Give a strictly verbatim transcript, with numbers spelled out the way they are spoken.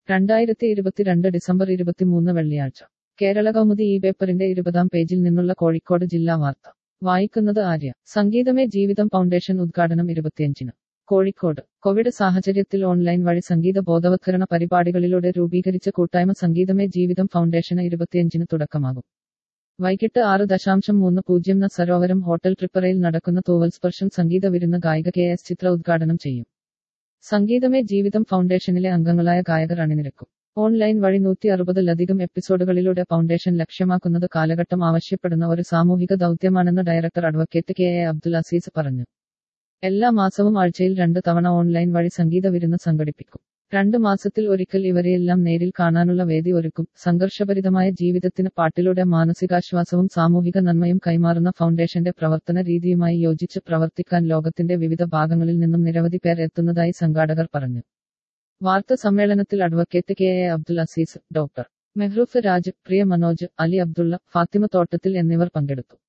രണ്ടായിരത്തി ഇരുപത്തിരണ്ട് ഡിസംബർ ഇരുപത്തിമൂന്ന് വെള്ളിയാഴ്ച കേരള കൗമുദി ഈ പേപ്പറിന്റെ ഇരുപതാം പേജിൽ നിന്നുള്ള കോഴിക്കോട് ജില്ലാ വാർത്ത വായിക്കുന്നത് ആര്യ. സംഗീതമേ ജീവിതം ഫൗണ്ടേഷൻ ഉദ്ഘാടനം ഇരുപത്തിയഞ്ചിന് കോഴിക്കോട്. കോവിഡ് സാഹചര്യത്തിൽ ഓൺലൈൻ വഴി സംഗീത ബോധവത്കരണ പരിപാടികളിലൂടെ രൂപീകരിച്ച കൂട്ടായ്മ സംഗീതമേ ജീവിതം ഫൗണ്ടേഷന് ഇരുപത്തിയഞ്ചിന് തുടക്കമാകും. വൈകിട്ട് ആറ് ദശാംശം മൂന്ന് പൂജ്യം ന് സരോവരം ഹോട്ടൽ ട്രിപ്പറയിൽ നടക്കുന്ന തൂവൽസ്പർശം സംഗീത വിരുന്ന് ഗായിക കെ എസ് ചിത്ര ഉദ്ഘാടനം ചെയ്യും. സംഗീതമേ ജീവിതം ഫൗണ്ടേഷനിലെ അംഗങ്ങളായ ഗായകർ അണിനിരക്കും. ഓൺലൈൻ വഴി നൂറ്റി അറുപതിലധികം എപ്പിസോഡുകളിലൂടെ ഫൗണ്ടേഷൻ ലക്ഷ്യമാക്കുന്നത് കാലഘട്ടം ആവശ്യപ്പെടുന്ന ഒരു സാമൂഹിക ദൗത്യമാണെന്ന് director advocate K A Abdul Aziz പറഞ്ഞു. എല്ലാ മാസവും ആഴ്ചയിൽ രണ്ട് തവണ ഓൺലൈൻ വഴി സംഗീത വിരുന്ന് സംഘടിപ്പിക്കും. രണ്ട് മാസത്തിൽ ഒരിക്കൽ ഇവരെയെല്ലാം നേരിൽ കാണാനുള്ള വേദി ഒരുക്കും. സംഘർഷഭരിതമായ ജീവിതത്തിന് പാട്ടിലൂടെ മാനസികാശ്വാസവും സാമൂഹിക നന്മയും കൈമാറുന്ന ഫൗണ്ടേഷന്റെ പ്രവർത്തന രീതിയുമായി യോജിച്ച് പ്രവർത്തിക്കാൻ ലോകത്തിന്റെ വിവിധ ഭാഗങ്ങളിൽ നിന്നും നിരവധി പേർ എത്തുന്നതായി സംഘാടകർ പറഞ്ഞു. വാർത്താ സമ്മേളനത്തിൽ advocate K A Abdul Aziz, doctor Mehroof Raj, Priya Manoj, Ali Abdulla, Fathima Thottathil എന്നിവർ പങ്കെടുത്തു.